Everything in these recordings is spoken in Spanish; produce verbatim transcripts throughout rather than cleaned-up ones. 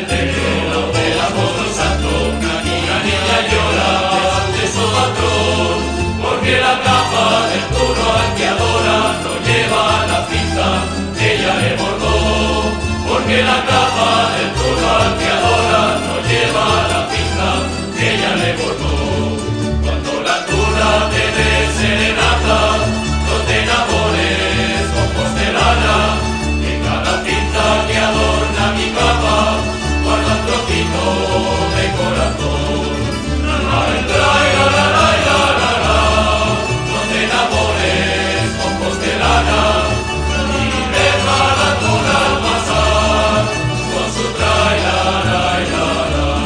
Porque la capa del puro al que adora no lleva la cinta que ella le bordó. Porque la capa del puro al que adora no lleva la cinta que ella le bordó. Cuando la tuna te dé serenata, no te enamores con porcelana, que cada cinta que adorna mi capa guarda un trocito de corazón. Ay, ay, ay, ay, ay, ay. Y deja la tuna al pasar con su trailera y la.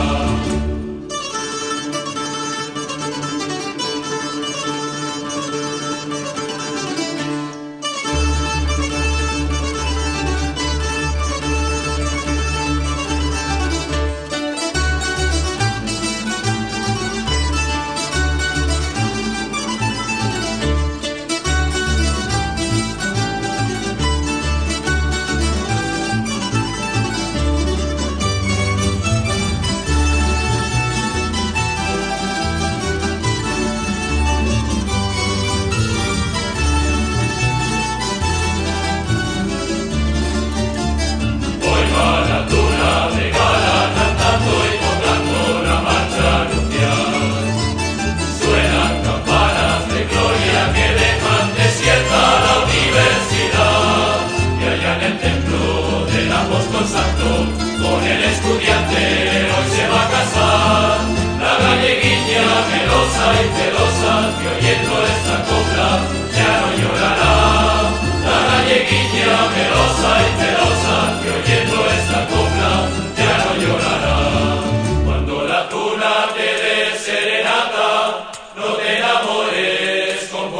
Con el estudiante hoy se va a casar la galleguilla melosa y celosa que oyendo esta copla ya no llorará. La galleguilla melosa y celosa que oyendo esta copla ya no llorará. Cuando la tuna te dé serenata, no te enamores con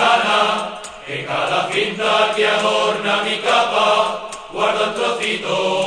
porcelana, que cada cinta que adorna mi capa guarda un trocito